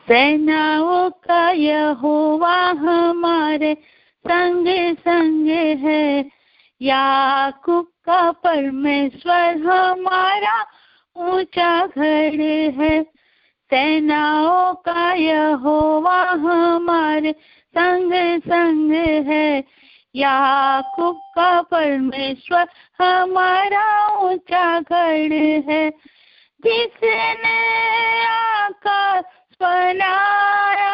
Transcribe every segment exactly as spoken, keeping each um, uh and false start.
सेनाओं का यहोवा हमारे संग संग है, याकूब का परमेश्वर हमारा ऊंचा घर है। सेनाओं का यहोवा हमारे संग संग है, याकूब का परमेश्वर हमारा ऊंचा घर है। जिसने आकाश बनाया,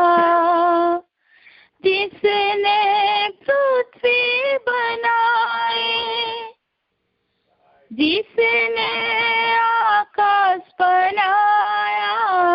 जिसने पृथ्वी बनाए, जिसने आकाश बनाया,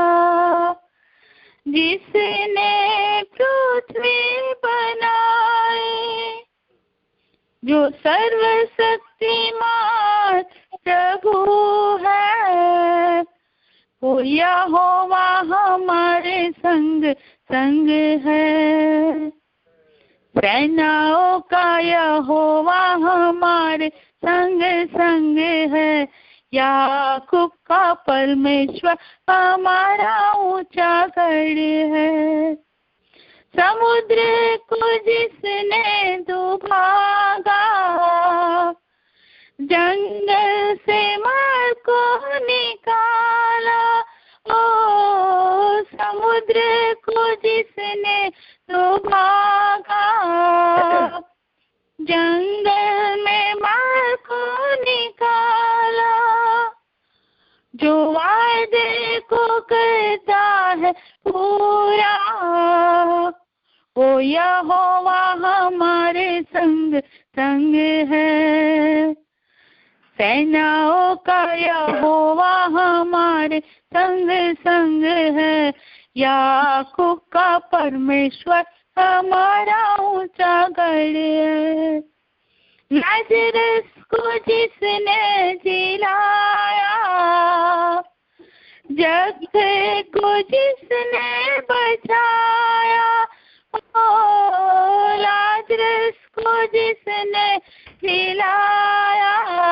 जिसने पृथ्वी बनाए, जो सर्वशक्तिमान प्रभु है, वो यहोवा हमारे संग संग है। सेनाओं का यहोवा हमारे संग संग है, याकूब का परमेश्वर हमारा ऊंचा गढ़ है। समुद्र को जिसने डुबागा, जंगल से मार को निकाला, ओ समुद्र को जिसने डुबागा, जंगल में मार को निकाला, जो वादे को करता है पूरा, ओ यहोवा हमारे संग संग है। सेनाओं का यहोवा हमारे संग संग है, याकूब का परमेश्वर हमारा ऊंचा गढ़ है। लाजरस को जिसने जिलाया, जग को जिसने बचाया, ओ लाजरस को जिसने जिलाया,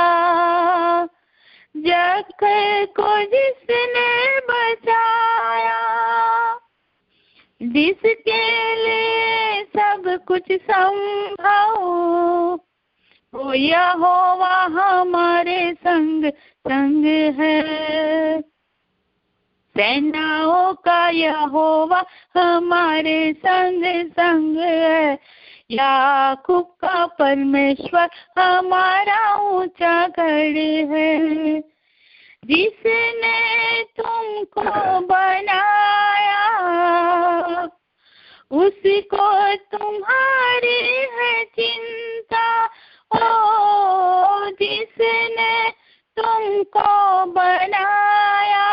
जग को जिसने बचाया, जिसके लिए सब कुछ संभव, वो यहोवा हमारे संग संग है। सेनाओं का यहोवा हमारे संग संग है, याकूब का परमेश्वर हमारा ऊंचा गढ़ है। जिसने तुमको बनाया, उसको तुम्हारी है चिंता, ओ जिसने तुमको बनाया,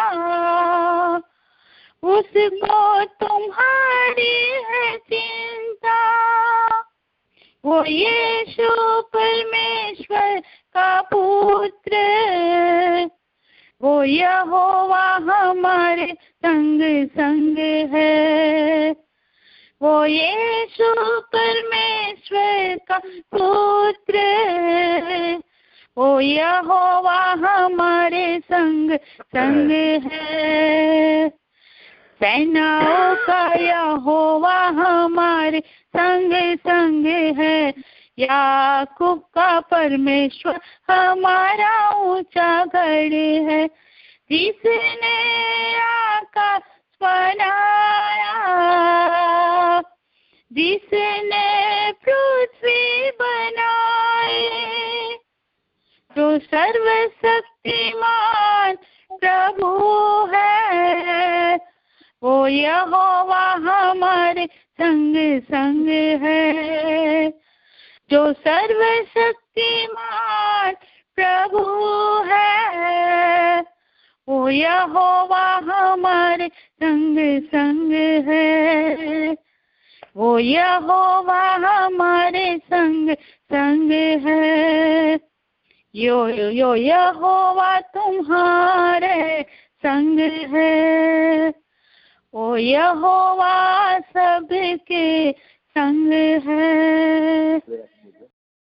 उसको तुम्हारी है चिंता, वो यीशु परमेश्वर का पुत्र, वो यहोवा हमारे संग संग है। वो यीशु परमेश्वर का पुत्र, वो यहोवा हमारे संग संग है। सेनाओं का यहोवा हमारे संग संग है, याकूब का परमेश्वर हमारा ऊंचा गढ़ है। जिसने आकाश बनाया, जिसने पृथ्वी बनाए, जो सर्वशक्तिमान प्रभु है, वो यहोवा हमारे संग संग है। जो सर्वशक्तिमान प्रभु है, वो यहोवा हमारे संग संग है। वो यहोवा हमारे संग संग है। यो यो यहोवा तुम्हारे संग है, ओ यहोवा सबके संग है।